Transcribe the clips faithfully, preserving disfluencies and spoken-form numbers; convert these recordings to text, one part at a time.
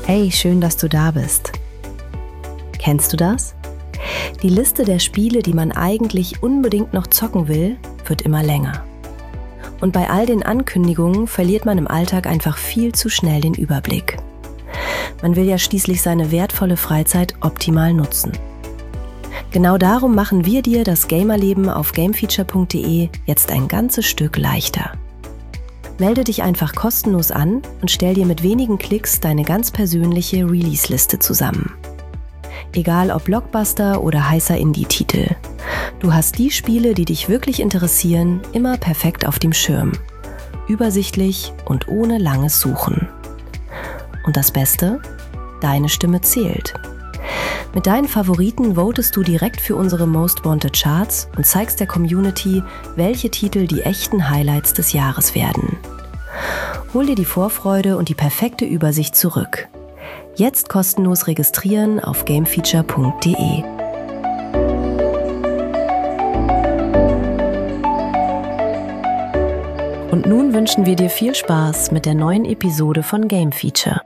Hey, schön, dass du da bist. Kennst du das? Die Liste der Spiele, die man eigentlich unbedingt noch zocken will, wird immer länger. Und bei all den Ankündigungen verliert man im Alltag einfach viel zu schnell den Überblick. Man will ja schließlich seine wertvolle Freizeit optimal nutzen. Genau darum machen wir dir das Gamerleben auf gamefeature punkt de jetzt ein ganzes Stück leichter. Melde dich einfach kostenlos an und stell dir mit wenigen Klicks deine ganz persönliche Release-Liste zusammen. Egal ob Blockbuster oder heißer Indie-Titel. Du hast die Spiele, die dich wirklich interessieren, immer perfekt auf dem Schirm. Übersichtlich und ohne langes Suchen. Und das Beste? Deine Stimme zählt. Mit deinen Favoriten votest du direkt für unsere Most Wanted Charts und zeigst der Community, welche Titel die echten Highlights des Jahres werden. Hol dir die Vorfreude und die perfekte Übersicht zurück. Jetzt kostenlos registrieren auf gamefeature punkt de. Und nun wünschen wir dir viel Spaß mit der neuen Episode von Game Feature.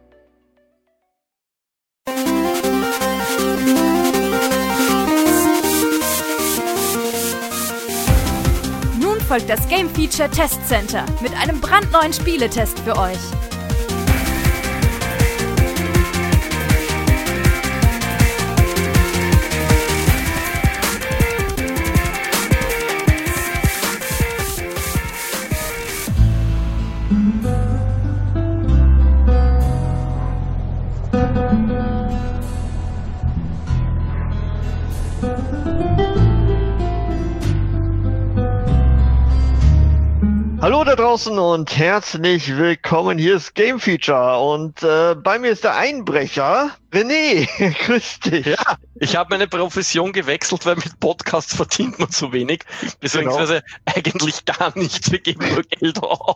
Folgt das Game Feature Test Center mit einem brandneuen Spieletest für euch. Hallo da draußen und herzlich willkommen, hier ist Game Feature und äh, bei mir ist der Einbrecher, René, grüß dich. Ja, ich habe meine Profession gewechselt, weil mit Podcasts verdient man zu wenig, beziehungsweise genau. eigentlich gar nichts, wir geben nur Geld aus.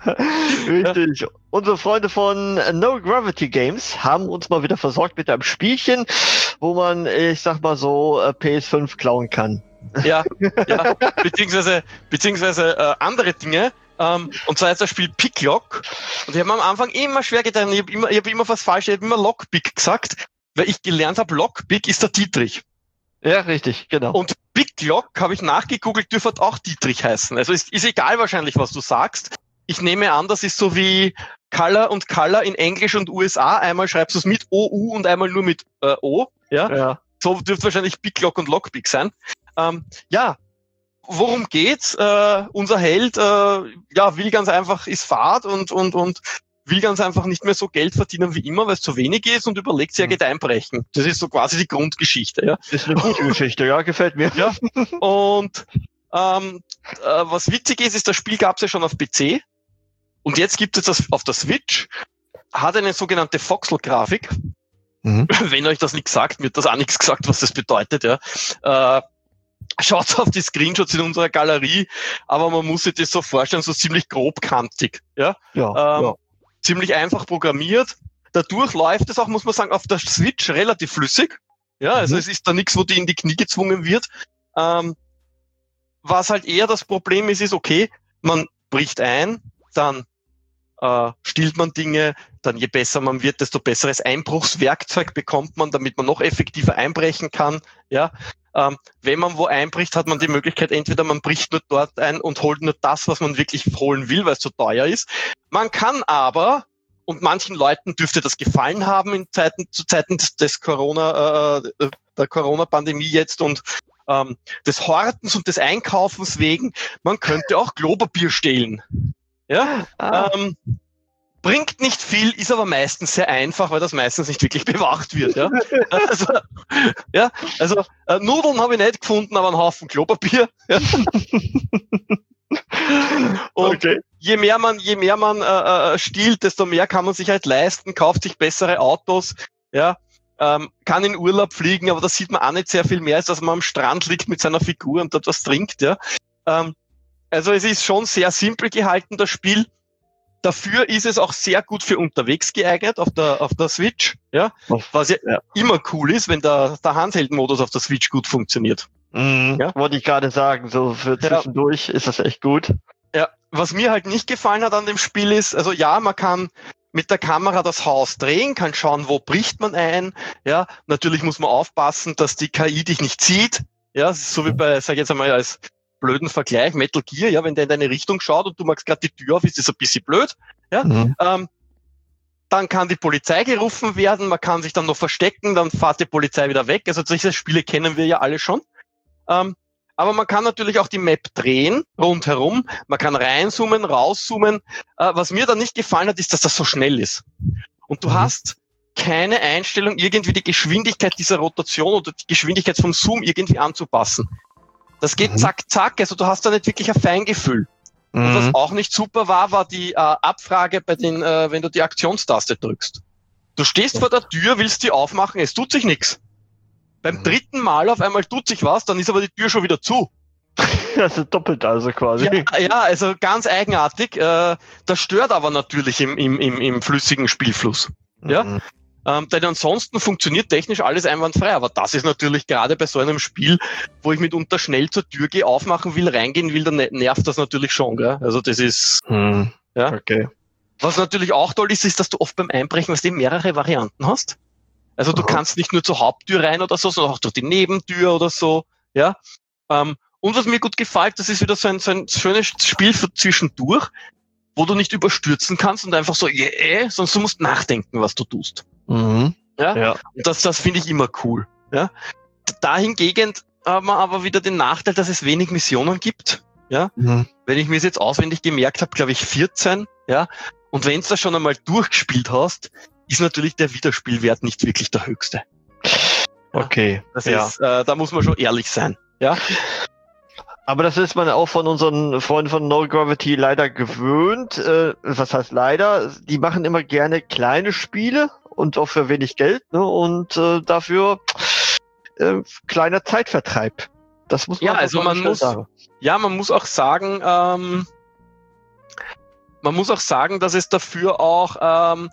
Richtig, ja. Unsere Freunde von No Gravity Games haben uns mal wieder versorgt mit einem Spielchen, wo man, ich sag mal so, P S fünf klauen kann. Ja, ja, beziehungsweise, beziehungsweise äh, andere Dinge. Ähm, und zwar ist das Spiel Picklock. Und ich habe am Anfang immer schwer getan. Ich habe immer, ich hab immer was falsch, ich habe immer Lockpick gesagt, weil ich gelernt habe, Lockpick ist der Dietrich. Ja, richtig, genau. Und Picklock habe ich nachgegoogelt, dürfte auch Dietrich heißen. Also ist, ist egal wahrscheinlich, was du sagst. Ich nehme an, das ist so wie Color und Color in Englisch und U S A. Einmal schreibst du es mit O U und einmal nur mit äh, O. Ja? Ja. So dürfte wahrscheinlich Picklock und Lockpick sein. Ähm, ja, worum geht's? Äh, unser Held, äh, ja, will ganz einfach, ist Fahrt und, und, und will ganz einfach nicht mehr so Geld verdienen wie immer, weil es zu wenig ist und überlegt sich, er geht einbrechen. Das ist so quasi die Grundgeschichte, ja. Das ist eine gute Geschichte, ja, gefällt mir. Ja, und, ähm, äh, was witzig ist, ist, das Spiel gab's ja schon auf P C und jetzt gibt es das auf der Switch, hat eine sogenannte Voxel-Grafik. Mhm. Wenn euch das nichts sagt, mir hat das auch nichts gesagt, was das bedeutet, ja. Äh, Schaut auf die Screenshots in unserer Galerie, aber man muss sich das so vorstellen, so ziemlich grobkantig, ja, ja, ähm, ja. ziemlich einfach programmiert. Dadurch läuft es auch, muss man sagen, auf der Switch relativ flüssig, ja, also mhm. es ist da nichts, wo die in die Knie gezwungen wird. Ähm, was halt eher das Problem ist, ist okay, man bricht ein, dann äh, stiehlt man Dinge, dann je besser man wird, desto besseres Einbruchswerkzeug bekommt man, damit man noch effektiver einbrechen kann, ja. Ähm, wenn man wo einbricht, hat man die Möglichkeit, entweder man bricht nur dort ein und holt nur das, was man wirklich holen will, weil es so teuer ist. Man kann aber, und manchen Leuten dürfte das gefallen haben in Zeiten, zu Zeiten des, des Corona, äh, der Corona-Pandemie jetzt und ähm, des Hortens und des Einkaufens wegen, man könnte auch Klopapier stehlen. Ja, ah. ähm, bringt nicht viel, ist aber meistens sehr einfach, weil das meistens nicht wirklich bewacht wird. Ja, also, ja, also äh, Nudeln habe ich nicht gefunden, aber einen Haufen Klopapier. Ja. Und okay. je mehr man, je mehr man äh, stiehlt, desto mehr kann man sich halt leisten, kauft sich bessere Autos, ja, ähm, kann in Urlaub fliegen, aber das sieht man auch nicht sehr viel mehr, als dass man am Strand liegt mit seiner Figur und dort was trinkt. Ja, ähm, also es ist schon sehr simpel gehalten, das Spiel. Dafür ist es auch sehr gut für unterwegs geeignet auf der auf der Switch, ja, was ja, ja. immer cool ist, wenn der, der Handheld-Modus auf der Switch gut funktioniert. Mhm, ja? Wollte ich gerade sagen, so für zwischendurch ja. ist das echt gut. Ja, was mir halt nicht gefallen hat an dem Spiel ist, also ja, man kann mit der Kamera das Haus drehen, kann schauen, wo bricht man ein. Ja, natürlich muss man aufpassen, dass die K I dich nicht sieht. Ja, das ist so wie bei, sag ich jetzt einmal als blöden Vergleich, Metal Gear, ja, wenn der in deine Richtung schaut und du machst gerade die Tür auf, ist das ein bisschen blöd. Ja, mhm. ähm, dann kann die Polizei gerufen werden, man kann sich dann noch verstecken, dann fährt die Polizei wieder weg. Also solche Spiele kennen wir ja alle schon. Ähm, aber man kann natürlich auch die Map drehen, rundherum. Man kann reinzoomen, rauszoomen. Äh, was mir dann nicht gefallen hat, ist, dass das so schnell ist. Und du mhm. hast keine Einstellung, irgendwie die Geschwindigkeit dieser Rotation oder die Geschwindigkeit vom Zoom irgendwie anzupassen. Das geht mhm. zack, zack. Also du hast da nicht wirklich ein Feingefühl. Und was auch nicht super war, war die äh, Abfrage bei den, äh, wenn du die Aktionstaste drückst. Du stehst vor der Tür, willst die aufmachen, es tut sich nichts. Beim mhm. dritten Mal auf einmal tut sich was, dann ist aber die Tür schon wieder zu. Also doppelt also quasi. Ja, ja, also ganz eigenartig. Äh, das stört aber natürlich im, im, im, im flüssigen Spielfluss. Mhm. Ja. Ähm, denn ansonsten funktioniert technisch alles einwandfrei. Aber das ist natürlich gerade bei so einem Spiel, wo ich mitunter schnell zur Tür gehe, aufmachen will, reingehen will, dann nervt das natürlich schon. Gell? Also das ist... Hm. Ja. Okay. Was natürlich auch toll ist, ist, dass du oft beim Einbrechen, was du mehrere Varianten hast. Also du Aha. kannst nicht nur zur Haupttür rein oder so, sondern auch durch die Nebentür oder so. Ja. Ähm, und was mir gut gefällt, das ist wieder so ein, so ein schönes Spiel für zwischendurch, wo du nicht überstürzen kannst und einfach so, yeah, sonst du musst nachdenken, was du tust. Mhm. Ja? Ja. Und das, das finde ich immer cool. Ja? Dahingegen haben wir aber wieder den Nachteil, dass es wenig Missionen gibt. Ja? Mhm. Wenn ich mir das jetzt auswendig gemerkt habe, glaube ich vierzehn. Ja? Und wenn du das schon einmal durchgespielt hast, ist natürlich der Wiederspielwert nicht wirklich der höchste. Okay. Das ja. ist, äh, da muss man schon ehrlich sein. Ja? Aber das ist man auch von unseren Freunden von No Gravity leider gewöhnt. Äh, was heißt leider? Die machen immer gerne kleine Spiele und auch für wenig Geld, ne? Und äh, dafür äh, kleiner Zeitvertreib. Das muss man ja, also man muss, sagen. Ja, man muss auch sagen, ähm, man muss auch sagen, dass es dafür auch ähm,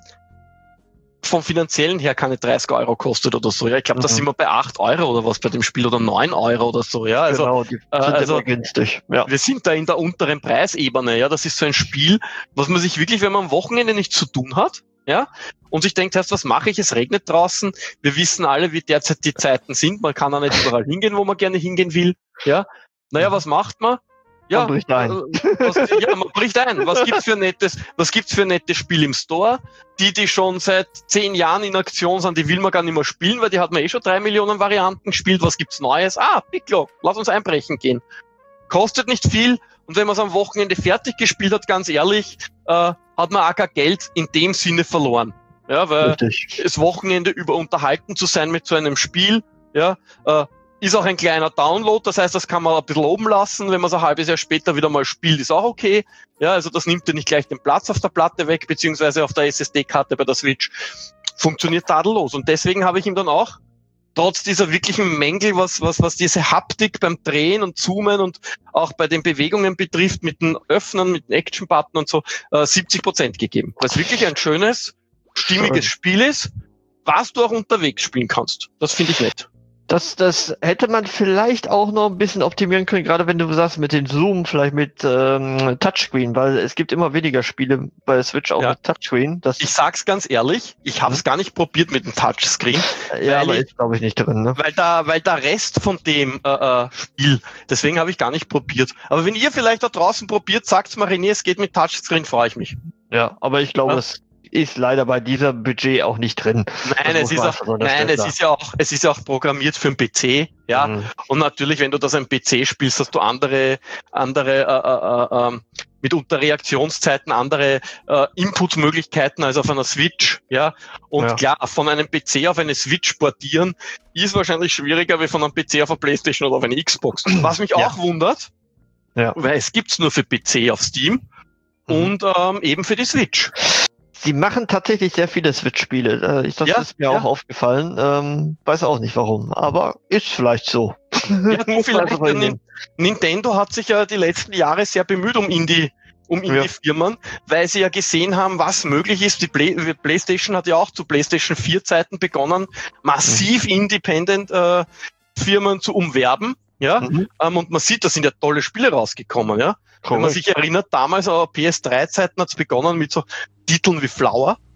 vom Finanziellen her keine dreißig Euro kostet oder so. Ja, ich glaube, mhm. da sind wir bei acht Euro oder was bei dem Spiel oder neun Euro oder so. Ja, also, genau, die sind äh, also immer günstig. Ja. Wir sind da in der unteren Preisebene. Ja, das ist so ein Spiel, was man sich wirklich, wenn man am Wochenende nichts zu tun hat, ja, und sich denkt, heißt, was mache ich? Es regnet draußen. Wir wissen alle, wie derzeit die Zeiten sind. Man kann auch nicht überall hingehen, wo man gerne hingehen will. Ja, naja, was macht man? Ja, man bricht ein. Was, ja, man bricht ein. Was gibt's für nettes, was gibt's für nette Spiele im Store? Die, die schon seit zehn Jahren in Aktion sind, die will man gar nicht mehr spielen, weil die hat man eh schon drei Millionen Varianten gespielt. Was gibt's Neues? Ah, Piccolo, lass uns einbrechen gehen. Kostet nicht viel. Und wenn man es am Wochenende fertig gespielt hat, ganz ehrlich, äh, hat man auch kein Geld in dem Sinne verloren. Ja, weil Richtig. das Wochenende über unterhalten zu sein mit so einem Spiel, ja, äh, ist auch ein kleiner Download, das heißt, das kann man ein bisschen oben lassen, wenn man es ein halbes Jahr später wieder mal spielt, ist auch okay. Ja, also das nimmt ja nicht gleich den Platz auf der Platte weg, beziehungsweise auf der S S D-Karte bei der Switch. Funktioniert tadellos. Und deswegen habe ich ihm dann auch, trotz dieser wirklichen Mängel, was, was, was diese Haptik beim Drehen und Zoomen und auch bei den Bewegungen betrifft, mit den Öffnen, mit den Action-Button und so, äh, siebzig Prozent gegeben. Weil es wirklich ein schönes, stimmiges Schön. Spiel ist, was du auch unterwegs spielen kannst. Das finde ich nett. Das, das hätte man vielleicht auch noch ein bisschen optimieren können, gerade wenn du sagst, mit dem Zoom, vielleicht mit ähm, Touchscreen, weil es gibt immer weniger Spiele bei der Switch auch ja. mit Touchscreen. Das ich sag's ganz ehrlich, ich habe es gar nicht probiert mit dem Touchscreen. Ja, aber ich, ist glaube ich nicht drin, ne? Weil da, weil der Rest von dem äh, äh, Spiel, deswegen habe ich gar nicht probiert. Aber wenn ihr vielleicht da draußen probiert, sagt's mal, René, es geht mit Touchscreen, freue ich mich. Ja, aber ich glaube, ja. es ist leider bei dieser Budget auch nicht drin. Nein, es ist auch, nein, es ist ja auch, es ist ja auch programmiert für einen P C, ja. Mhm. Und natürlich, wenn du das am P C spielst, hast du andere, andere, äh, äh, äh, mitunter Reaktionszeiten, andere äh, Inputmöglichkeiten als auf einer Switch, ja. Und ja. klar, von einem P C auf eine Switch portieren ist wahrscheinlich schwieriger wie von einem P C auf eine PlayStation oder auf eine Xbox. Was mich ja. auch wundert, ja. weil es gibt's nur für P C auf Steam mhm. und ähm, eben für die Switch. Sie machen tatsächlich sehr viele Switch-Spiele. Das ja, ist mir ja. auch aufgefallen. Ähm, weiß auch nicht warum, aber ist vielleicht so. Ja, du, vielleicht also Nintendo hat sich ja die letzten Jahre sehr bemüht um Indie, um Indie-Firmen, ja. weil sie ja gesehen haben, was möglich ist. Die Play- PlayStation hat ja auch zu PlayStation vier Zeiten begonnen, massiv mhm. Independent äh, Firmen zu umwerben. Ja, mhm. ähm, und man sieht, da sind ja tolle Spiele rausgekommen. Ja, Correct. Wenn man sich erinnert, damals auf P S drei Zeiten hat es begonnen mit so Titeln wie Flower,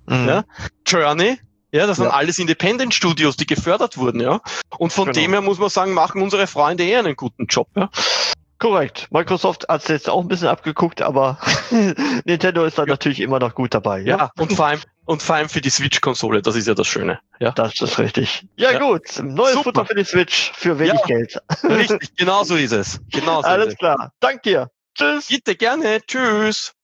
Mhm. Ja? Journey, ja, das sind Ja. alles Independent-Studios, die gefördert wurden, ja. Und von Genau. dem her muss man sagen, machen unsere Freunde eh einen guten Job, ja. Korrekt. Microsoft hat es jetzt auch ein bisschen abgeguckt, aber Nintendo ist da Ja. natürlich immer noch gut dabei. Ja, Ja, und vor allem, und vor allem für die Switch-Konsole, das ist ja das Schöne, ja. das ist richtig. Ja, Ja. gut. Neues Super. Futter für die Switch für wenig Ja. Geld. Richtig, genau so ist es. Genau so ist Alles es. klar. Dank dir. Tschüss. Bitte gerne, tschüss.